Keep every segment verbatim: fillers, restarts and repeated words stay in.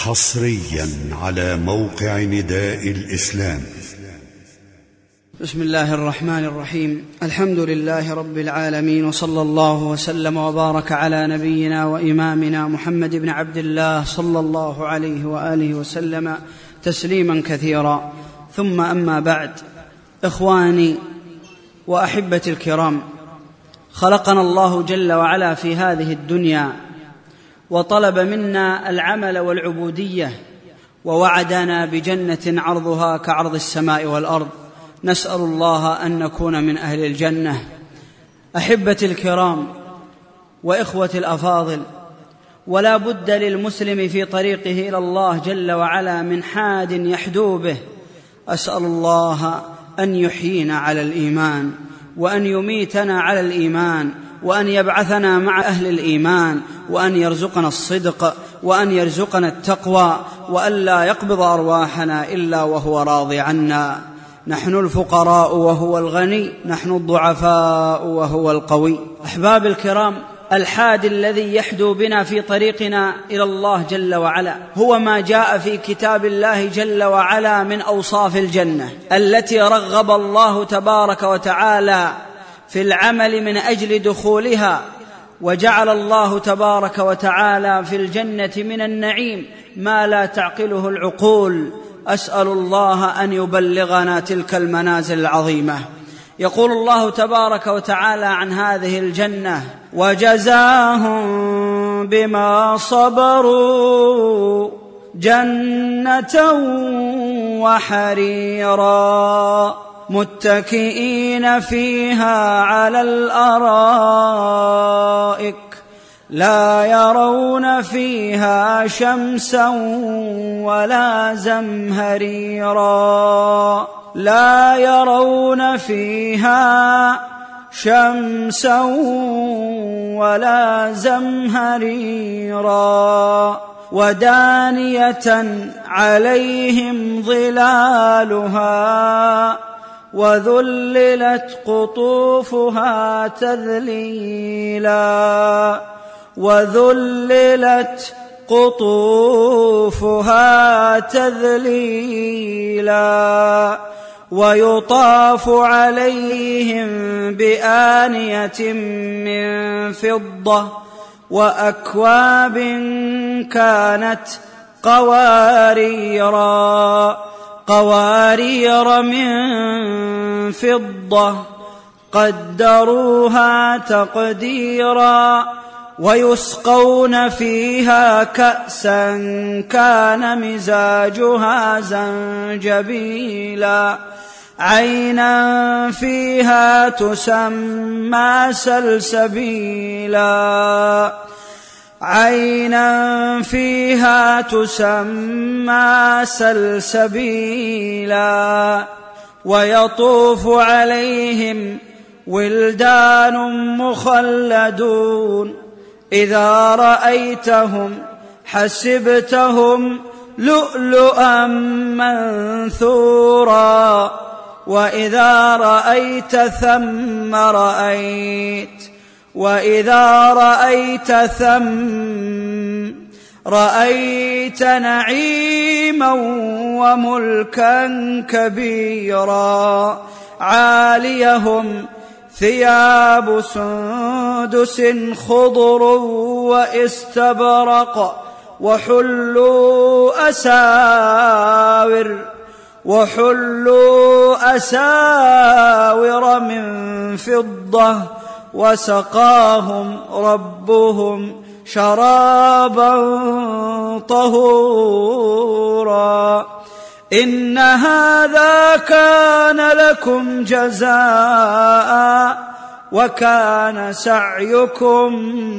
حصريا على موقع نداء الإسلام. بسم الله الرحمن الرحيم. الحمد لله رب العالمين، وصلى الله وسلم وبارك على نبينا وإمامنا محمد بن عبد الله صلى الله عليه وآله وسلم تسليما كثيرا. ثم أما بعد، إخواني وأحبتي الكرام، خلقنا الله جل وعلا في هذه الدنيا وطلب منا العمل والعبودية، ووعدنا بجنة عرضها كعرض السماء والأرض. نسأل الله أن نكون من أهل الجنة. أحبتي الكرام وإخوتي الأفاضل، ولا بد للمسلم في طريقه إلى الله جل وعلا من حاد يحدو به. أسأل الله أن يحيينا على الإيمان، وأن يميتنا على الإيمان، وأن يبعثنا مع أهل الإيمان، وأن يرزقنا الصدق، وأن يرزقنا التقوى، وأن لا يقبض أرواحنا إلا وهو راضي عنا. نحن الفقراء وهو الغني، نحن الضعفاء وهو القوي. أحباب الكرام، الحاد الذي يحدو بنا في طريقنا إلى الله جل وعلا هو ما جاء في كتاب الله جل وعلا من أوصاف الجنة التي رغب الله تبارك وتعالى في العمل من أجل دخولها، وجعل الله تبارك وتعالى في الجنة من النعيم ما لا تعقله العقول. أسأل الله أن يبلغنا تلك المنازل العظيمة. يقول الله تبارك وتعالى عن هذه الجنة: وجزاهم بما صبروا جنة وحريرا متكئين فيها على الأرائك لا يرون فيها شمسا ولا زمهريرا لا يرون فيها شمسا ولا زمهريرا ودانية عليهم ظلالها وذللت قطوفها تذليلا وذللت قطوفها تذليلا ويطاف عليهم بآنية من فضة وأكواب كانت قواريرا قوارير من فضة قدروها تقديرا ويسقون فيها كأسا كان مزاجها زنجبيلا عينا فيها تسمى سلسبيلا عينا فيها تسمى سلسبيلا ويطوف عليهم ولدان مخلدون إذا رأيتهم حسبتهم لؤلؤا منثورا وإذا رأيت ثم رأيت وإذا رأيت ثم رأيت نعيما وملكا كبيرا عاليهم ثياب سندس خضر واستبرق وحلوا أساور وحلوا أساور من فضة وسقاهم ربهم شرابا طهورا إن هذا كان لكم جزاء وكان سعيكم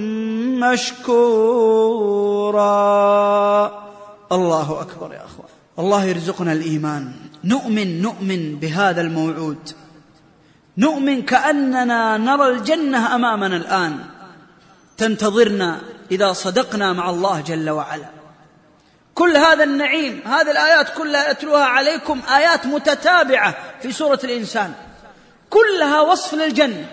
مشكورا. الله أكبر يا أخوان. الله يرزقنا الإيمان. نؤمن نؤمن بهذا الموعود، نؤمن كأننا نرى الجنة أمامنا الآن تنتظرنا إذا صدقنا مع الله جل وعلا. كل هذا النعيم، هذه الآيات كلها أتلوها عليكم، آيات متتابعة في سورة الإنسان، كلها وصف للجنة.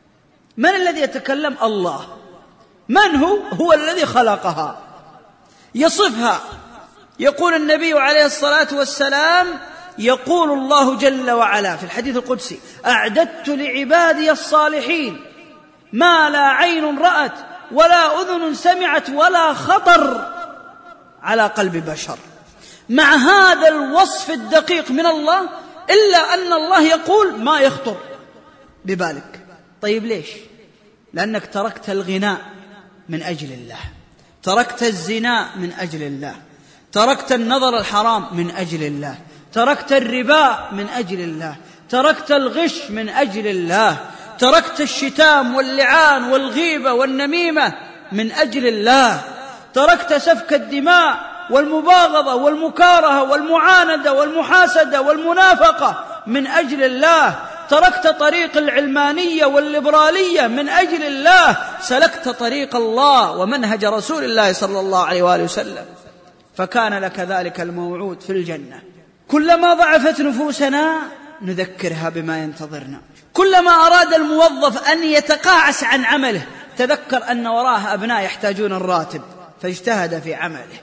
من الذي يتكلم؟ الله. من هو؟ هو الذي خلقها. يصفها. يقول النبي عليه الصلاة والسلام: يقول الله جل وعلا في الحديث القدسي: أعددت لعبادي الصالحين ما لا عين رأت ولا أذن سمعت ولا خطر على قلب بشر. مع هذا الوصف الدقيق من الله، إلا أن الله يقول ما يخطر ببالك. طيب ليش؟ لأنك تركت الغناء من أجل الله، تركت الزنا من أجل الله، تركت النظر الحرام من أجل الله، تركت الربا من أجل الله، تركت الغش من أجل الله، تركت الشتام واللعان والغيبة والنميمة من أجل الله، تركت سفك الدماء والمباغضة والمكارهة والمعاندة والمحاسدة والمنافقة من أجل الله، تركت طريق العلمانية والليبرالية من أجل الله، سلكت طريق الله ومنهج رسول الله صلى الله عليه وآله وسلم، فكان لك ذلك الموعود في الجنة. كلما ضعفت نفوسنا نذكرها بما ينتظرنا، كلما أراد الموظف أن يتقاعس عن عمله تذكر أن وراه أبناء يحتاجون الراتب فاجتهد في عمله.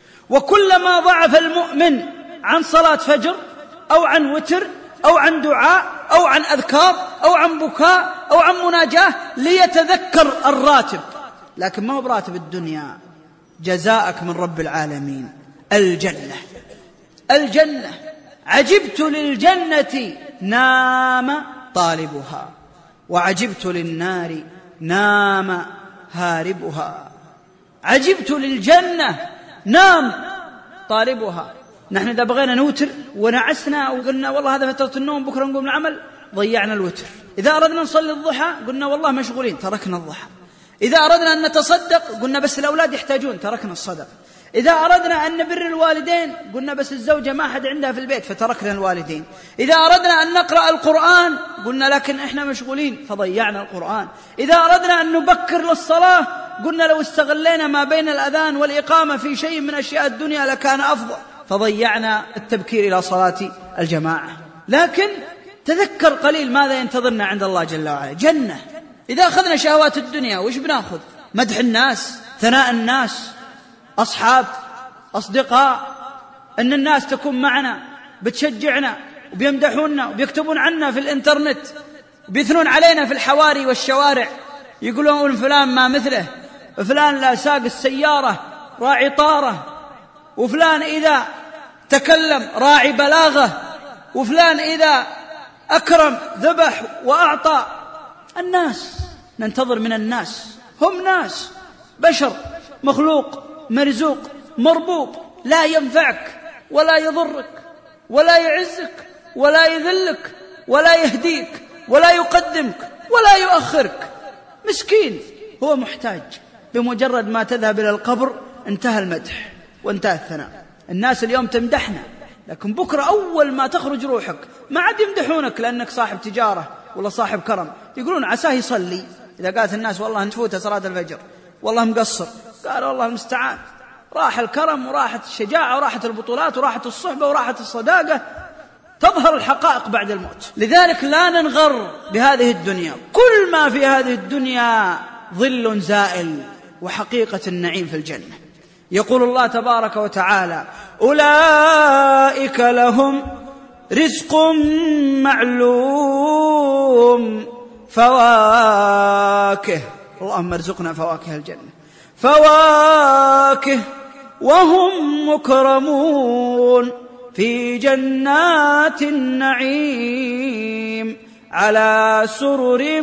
وكلما ضعف المؤمن عن صلاة فجر أو عن وتر أو عن دعاء أو عن أذكار أو عن بكاء أو عن مناجاة ليتذكر الراتب، لكن ما هو براتب الدنيا، جزاءك من رب العالمين الجنة. الجنة عجبت للجنة نام طالبها، وعجبت للنار نام هاربها. عجبت للجنة نام طالبها. نحن إذا بغينا نوتر ونعسنا وقلنا والله هذا فترة النوم بكرة نقوم العمل، ضيعنا الوتر. إذا أردنا نصلي الضحى قلنا والله مشغولين، تركنا الضحى. إذا أردنا أن نتصدق قلنا بس الأولاد يحتاجون، تركنا الصدق. إذا أردنا أن نبر الوالدين قلنا بس الزوجة ما أحد عندها في البيت فتركنا الوالدين. إذا أردنا أن نقرأ القرآن قلنا لكن إحنا مشغولين فضيعنا القرآن. إذا أردنا أن نبكر للصلاة قلنا لو استغلينا ما بين الأذان والإقامة في شيء من أشياء الدنيا لكان أفضل، فضيعنا التبكير إلى صلاة الجماعة. لكن تذكر قليل ماذا ينتظرنا عند الله جل وعلا، جنة. إذا أخذنا شهوات الدنيا وش بناخذ؟ مدح الناس، ثناء الناس، أصحاب، أصدقاء، أن الناس تكون معنا بتشجعنا وبيمدحوننا وبيكتبون عنا في الإنترنت وبيثنون علينا في الحواري والشوارع، يقولون فلان ما مثله، فلان لا ساق السيارة راعي طارة، وفلان إذا تكلم راعي بلاغة، وفلان إذا أكرم ذبح وأعطى. الناس ننتظر من الناس، هم ناس بشر، مخلوق مرزوق مربوب، لا ينفعك ولا يضرك ولا يعزك ولا يذلك ولا يهديك ولا يقدمك ولا يؤخرك. مسكين هو محتاج، بمجرد ما تذهب إلى القبر انتهى المدح وانتهى الثناء. الناس اليوم تمدحنا، لكن بكرة أول ما تخرج روحك ما عاد يمدحونك لأنك صاحب تجارة ولا صاحب كرم، يقولون عساه يصلي. إذا قالت الناس والله نفوت صلاة الفجر والله مقصر، قال والله المستعان، راح الكرم وراحت الشجاعة وراحت البطولات وراحت الصحبة وراحت الصداقة. تظهر الحقائق بعد الموت. لذلك لا ننغر بهذه الدنيا، كل ما في هذه الدنيا ظل زائل، وحقيقة النعيم في الجنة. يقول الله تبارك وتعالى: أولئك لهم رزق معلوم، فواكه، اللهم ارزقنا فواكه الجنة، فواكه وهم مكرمون في جنات النعيم على سرر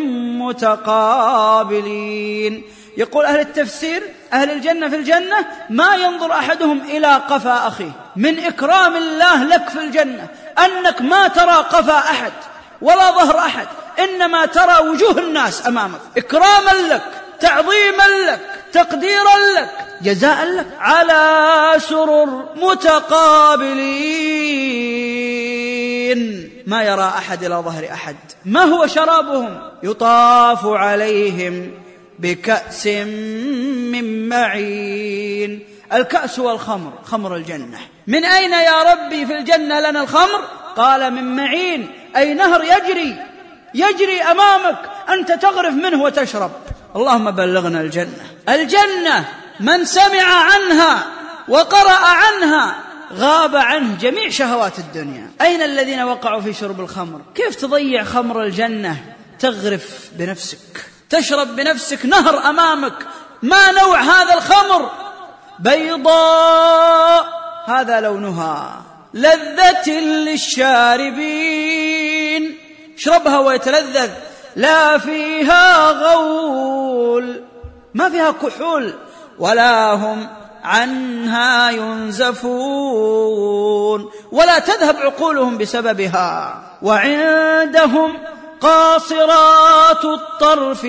متقابلين. يقول أهل التفسير أهل الجنة في الجنة ما ينظر أحدهم إلى قفا أخيه. من إكرام الله لك في الجنة أنك ما ترى قفا أحد ولا ظهر أحد، إنما ترى وجوه الناس أمامك، إكراما لك، تعظيما لك، تقديرا لك، جزاء لك، على سرر متقابلين ما يرى أحد إلى ظهر أحد. ما هو شرابهم؟ يطاف عليهم بكأس من معين. الكأس والخمر، خمر الجنة. من أين يا ربي في الجنة لنا الخمر؟ قال من معين، أي نهر يجري يجري أمامك، أنت تغرف منه وتشرب. اللهم بلغنا الجنة. الجنة من سمع عنها وقرأ عنها غاب عنه جميع شهوات الدنيا. أين الذين وقعوا في شرب الخمر؟ كيف تضيع خمر الجنة؟ تغرف بنفسك، تشرب بنفسك نهر أمامك. ما نوع هذا الخمر؟ بيضاء هذا لونها، لذة للشاربين، اشربها ويتلذذ، لا فيها غول، ما فيها كحول، ولا هم عنها ينزفون، ولا تذهب عقولهم بسببها. وعندهم قاصرات الطرف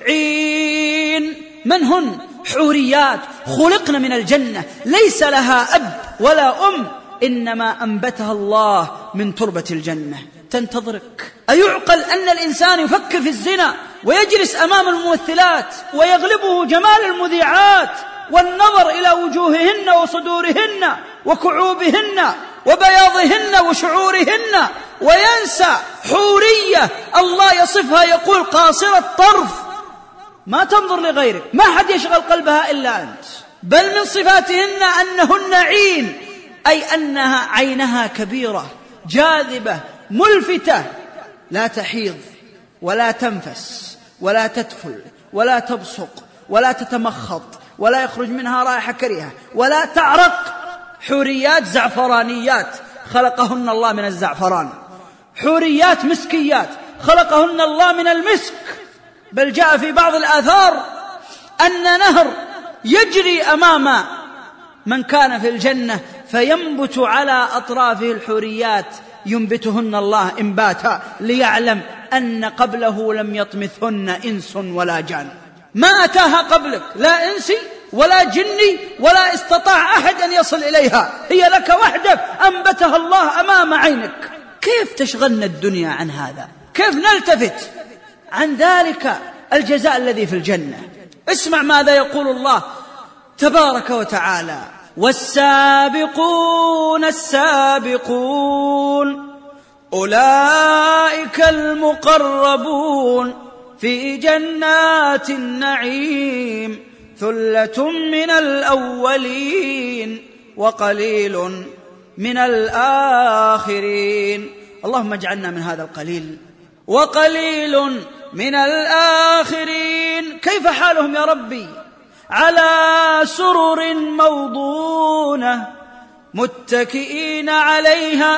عين. من هن؟ حوريات خلقن من الجنة، ليس لها أب ولا أم، إنما أنبتها الله من تربة الجنة، تنتظرك. أيعقل أن الإنسان يفكر في الزنا ويجلس أمام الممثلات ويغلبه جمال المذيعات والنظر إلى وجوههن وصدورهن وكعوبهن وبياضهن وشعورهن، وينسى حورية الله يصفها يقول قاصرة طرف، ما تنظر لغيرك، ما حد يشغل قلبها إلا أنت. بل من صفاتهن أنهن عين، أي أنها عينها كبيرة جاذبة ملفتة، لا تحيض ولا تنفس ولا تدفل ولا تبصق ولا تتمخض ولا يخرج منها رائحة كريهة ولا تعرق. حوريات زعفرانيات خلقهن الله من الزعفران، حوريات مسكيات خلقهن الله من المسك. بل جاء في بعض الآثار أن نهر يجري أمام من كان في الجنة فينبت على أطرافه الحوريات، ينبتهن الله إنباتا ليعلم أن قبله لم يطمثهن إنس ولا جان. ما أتاها قبلك لا إنسي ولا جني ولا استطاع أحد أن يصل إليها، هي لك وحدك أنبتها الله أمام عينك. كيف تشغلنا الدنيا عن هذا؟ كيف نلتفت عن ذلك الجزاء الذي في الجنة؟ اسمع ماذا يقول الله تبارك وتعالى: والسابقون السابقون أولئك المقربون في جنات النعيم ثلة من الأولين وقليل من الآخرين. اللهم اجعلنا من هذا القليل. وقليل من الآخرين. كيف حالهم يا ربي؟ على سرر موضونة متكئين عليها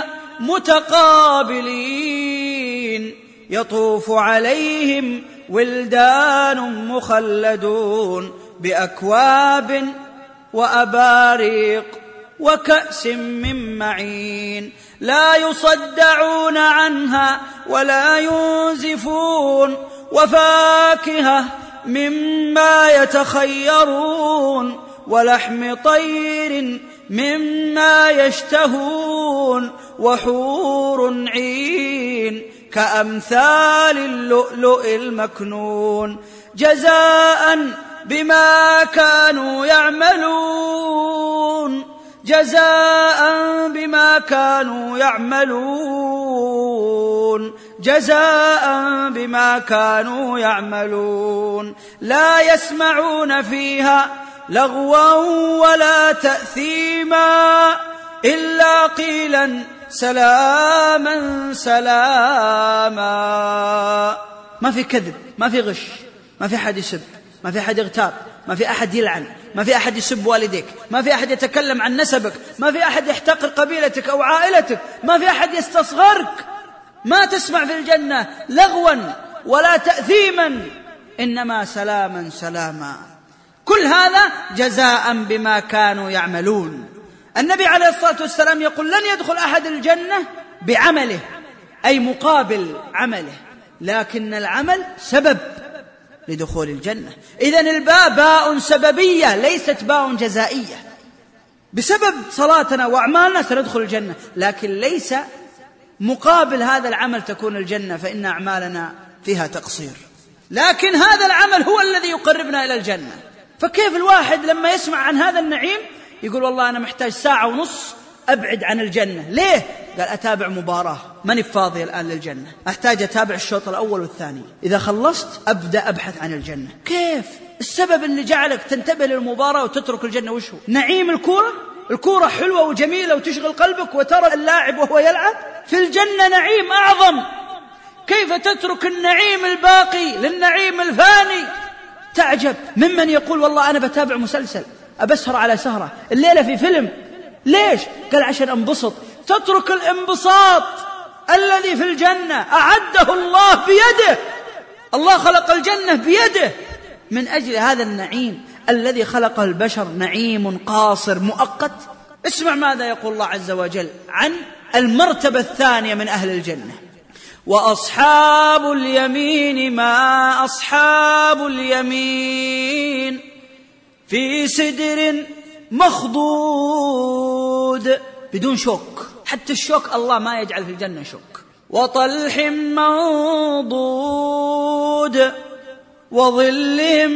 متقابلين، يطوف عليهم ولدان مخلدون بأكواب وأباريق وكأس من معين، لا يصدعون عنها ولا ينزفون، وفاكهة مما يتخيرون، ولحم طير مما يشتهون، وحور عين كأمثال اللؤلؤ المكنون جزاء بما كانوا يعملون، جزاء بما كانوا يعملون، جزاء بما كانوا يعملون. لا يسمعون فيها لغوا ولا تأثيما إلا قيلا سلاما سلاما. ما في كذب، ما في غش، ما في أحد يسب، ما في أحد يغتاب، ما في أحد يلعن، ما في أحد يسب والديك، ما في أحد يتكلم عن نسبك، ما في أحد يحتقر قبيلتك أو عائلتك، ما في أحد يستصغرك. ما تسمع في الجنة لغوا ولا تأثيما، إنما سلاما سلاما. كل هذا جزاء بما كانوا يعملون. النبي عليه الصلاة والسلام يقول: لن يدخل أحد الجنة بعمله، أي مقابل عمله، لكن العمل سبب لدخول الجنة. إذن الباء باء سببية ليست باء جزائية. بسبب صلاتنا وأعمالنا سندخل الجنة، لكن ليس مقابل هذا العمل تكون الجنة، فإن أعمالنا فيها تقصير. لكن هذا العمل هو الذي يقربنا إلى الجنة. فكيف الواحد لما يسمع عن هذا النعيم يقول: والله أنا محتاج ساعة ونص أبعد عن الجنة. ليه؟ قال: أتابع مباراة ماني فاضي الآن للجنة، أحتاج أتابع الشوط الأول والثاني، إذا خلصت أبدأ أبحث عن الجنة. كيف؟ السبب اللي جعلك تنتبه للمباراة وتترك الجنة وش هو؟ نعيم الكورة؟ الكورة حلوة وجميلة وتشغل قلبك وترى اللاعب وهو يلعب؟ في الجنة نعيم أعظم، كيف تترك النعيم الباقي للنعيم الفاني؟ تعجب ممن يقول والله أنا بتابع مسلسل، أبسهر على سهرة، الليلة في فيلم. ليش؟ قال عشان أنبسط. تترك الانبساط الذي في الجنة أعده الله بيده، الله خلق الجنة بيده من أجل هذا النعيم الذي خلق البشر، نعيم قاصر مؤقت. اسمع ماذا يقول الله عز وجل عن المرتبة الثانية من أهل الجنة: وأصحاب اليمين ما أصحاب اليمين في سدر مخضود، بدون شوك، حتى الشوك الله ما يجعل في الجنة شوك. وطلح منضود وظل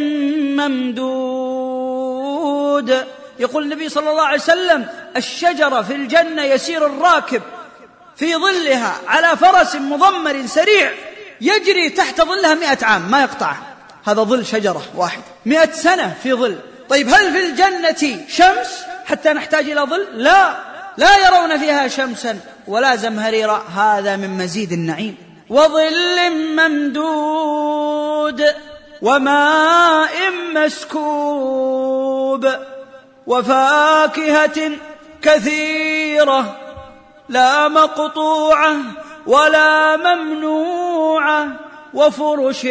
ممدود. يقول النبي صلى الله عليه وسلم: الشجرة في الجنة يسير الراكب في ظلها على فرس مضمر سريع يجري تحت ظلها مئة عام ما يقطعه. هذا ظل شجرة واحد مئة سنة في ظل. طيب هل في الجنة شمس حتى نحتاج إلى ظل؟ لا، لا يرون فيها شمسا ولا زمهريرا، هذا من مزيد النعيم. وظل ممدود وماء مسكوب وفاكهة كثيرة لا مقطوعة ولا ممنوعة وفرش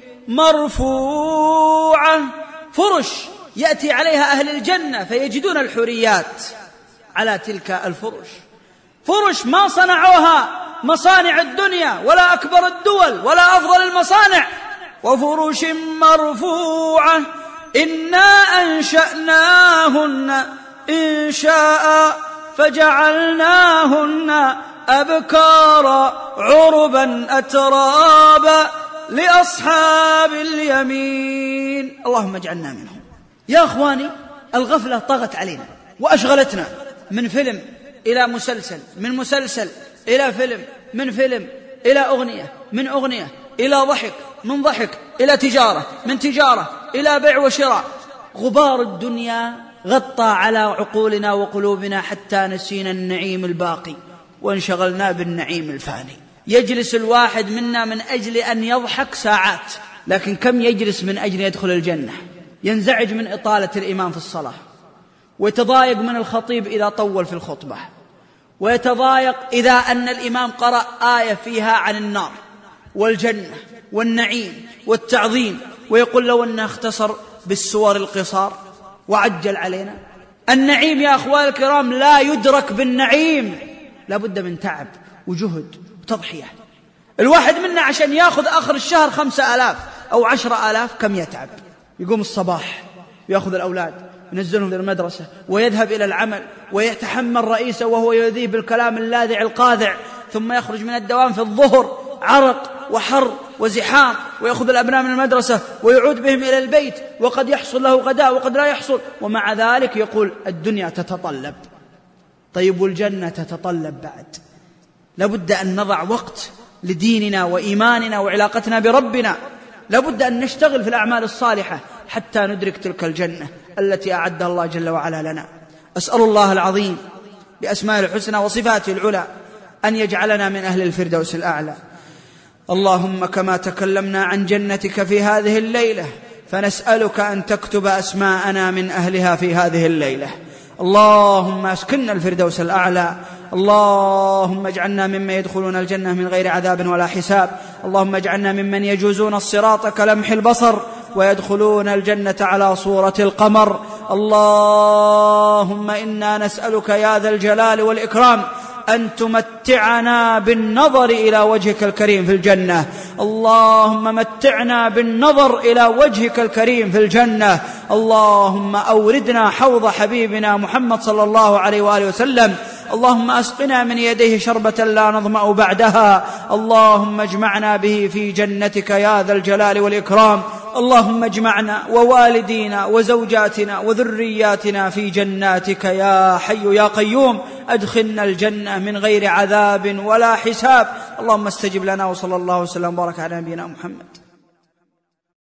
مرفوعة. فرش يأتي عليها أهل الجنة فيجدون الحوريات على تلك الفرش، فرش ما صنعوها مصانع الدنيا ولا أكبر الدول ولا أفضل المصانع. وفرش مرفوعة إنا أنشأناهن إنشاء فجعلناهن أبكارا عربا أترابا لأصحاب اليمين. اللهم اجعلنا منهم. يا أخواني، الغفلة طغت علينا وأشغلتنا، من فيلم إلى مسلسل، من مسلسل إلى فيلم، من فيلم إلى أغنية، من أغنية إلى ضحك، من ضحك إلى تجارة، من تجارة إلى بيع وشراء. غبار الدنيا غطى على عقولنا وقلوبنا حتى نسينا النعيم الباقي وانشغلنا بالنعيم الفاني. يجلس الواحد منا من أجل أن يضحك ساعات، لكن كم يجلس من أجل يدخل الجنة؟ ينزعج من إطالة الإمام في الصلاة، ويتضايق من الخطيب إذا طول في الخطبة، ويتضايق إذا أن الإمام قرأ آية فيها عن النار والجنة والنعيم والتعظيم، ويقول لو أنه اختصر بالسور القصار وعجل علينا. النعيم يا أخوان الكرام لا يدرك بالنعيم، لابد من تعب وجهد وتضحية. الواحد منا عشان يأخذ آخر الشهر خمسة آلاف أو عشرة آلاف كم يتعب؟ يقوم الصباح ويأخذ الأولاد ينزلهم للمدرسة ويذهب إلى العمل ويتحمل رئيسه وهو يذيب بالكلام اللاذع القاذع، ثم يخرج من الدوام في الظهر عرق وحر وزحام، ويأخذ الأبناء من المدرسة ويعود بهم إلى البيت، وقد يحصل له غداء وقد لا يحصل، ومع ذلك يقول الدنيا تتطلب. طيب والجنة تتطلب بعد. لابد أن نضع وقت لديننا وإيماننا وعلاقتنا بربنا، لابد أن نشتغل في الأعمال الصالحة حتى ندرك تلك الجنة التي أعدها الله جل وعلا لنا. أسأل الله العظيم بأسماء الحسنى وصفاته العلى أن يجعلنا من أهل الفردوس الأعلى. اللهم كما تكلمنا عن جنتك في هذه الليلة فنسألك أن تكتب أسماءنا من أهلها في هذه الليلة. اللهم أسكننا الفردوس الأعلى. اللهم اجعلنا ممن يدخلون الجنة من غير عذاب ولا حساب. اللهم اجعلنا ممن يجوزون الصراط كلمح البصر ويدخلون الجنة على صورة القمر. اللهم إنا نسألك يا ذا الجلال والإكرام أن تمتعنا بالنظر إلى وجهك الكريم في الجنة. اللهم متعنا بالنظر إلى وجهك الكريم في الجنة. اللهم أوردنا حوض حبيبنا محمد صلى الله عليه وآله وسلم. اللهم أسقنا من يديه شربة لا نظمأ بعدها. اللهم اجمعنا به في جنتك يا ذا الجلال والإكرام. اللهم اجمعنا ووالدينا وزوجاتنا وذرياتنا في جناتك يا حي يا قيوم. أدخلنا الجنة من غير عذاب ولا حساب. اللهم استجب لنا، وصلى الله وسلم وبارك على نبينا محمد.